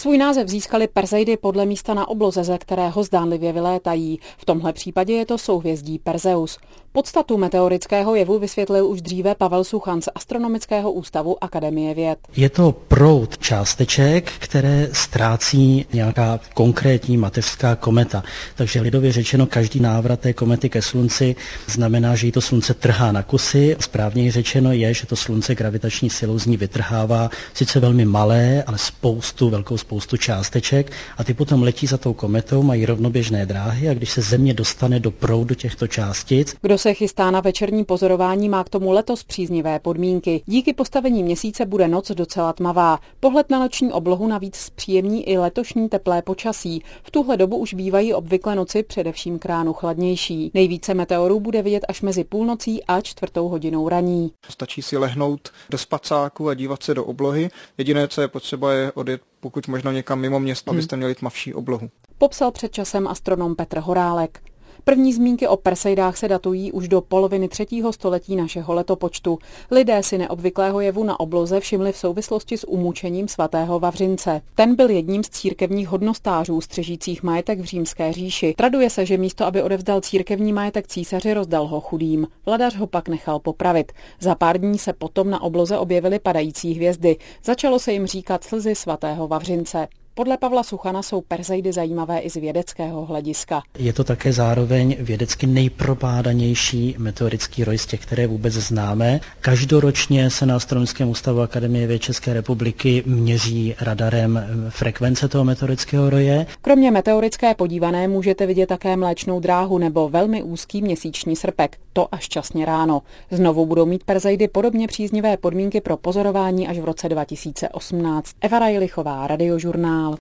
Svůj název získaly Perseidy podle místa na obloze, ze kterého zdánlivě vylétají. V tomhle případě je to souhvězdí Perseus. Podstatu meteorického jevu vysvětlil už dříve Pavel Suchan z Astronomického ústavu Akademie věd. Je to proud částeček, které ztrácí nějaká konkrétní mateřská kometa. Takže lidově řečeno, každý návrat té komety ke slunci znamená, že jí to slunce trhá na kusy. Správněji řečeno je, že to slunce gravitační silou z ní vytrhává sice velmi malé, ale velkou spoustu částeček a ty potom letí za tou kometou, mají rovnoběžné dráhy a když se Země dostane do proudu těchto částic. Kdo se chystá na večerní pozorování, má k tomu letos příznivé podmínky. Díky postavení měsíce bude noc docela tmavá. Pohled na noční oblohu navíc zpříjemní i letošní teplé počasí. V tuhle dobu už bývají obvykle noci především k ránu chladnější. Nejvíce meteorů bude vidět až mezi půlnocí a 4:00 raní. Stačí si lehnout do spacáku a dívat se do oblohy. Jediné, co je potřeba, je odjet pokud možno někam mimo město, abyste měli tmavší oblohu. Popsal před časem astronom Petr Horálek. První zmínky o Perseidách se datují už do poloviny 3. století našeho letopočtu. Lidé si neobvyklého jevu na obloze všimli v souvislosti s umučením svatého Vavřince. Ten byl jedním z církevních hodnostářů střežících majetek v Římské říši. Traduje se, že místo, aby odevzdal církevní majetek císaři, rozdal ho chudým. Vladař ho pak nechal popravit. Za pár dní se potom na obloze objevily padající hvězdy. Začalo se jim říkat slzy svatého Vavřince. Podle Pavla Suchana jsou Perseidy zajímavé i z vědeckého hlediska. Je to také zároveň vědecky nejprobádanější meteorický roj z těch, které vůbec známe. Každoročně se na Astronomickém ústavu Akademie věd České republiky měří radarem frekvence toho meteorického roje. Kromě meteorické podívané můžete vidět také Mléčnou dráhu nebo velmi úzký měsíční srpek. To až časně ráno. Znovu budou mít Perseidy podobně příznivé podmínky pro pozorování až v roce 2018. Eva Rajlichová, Radiožurnál.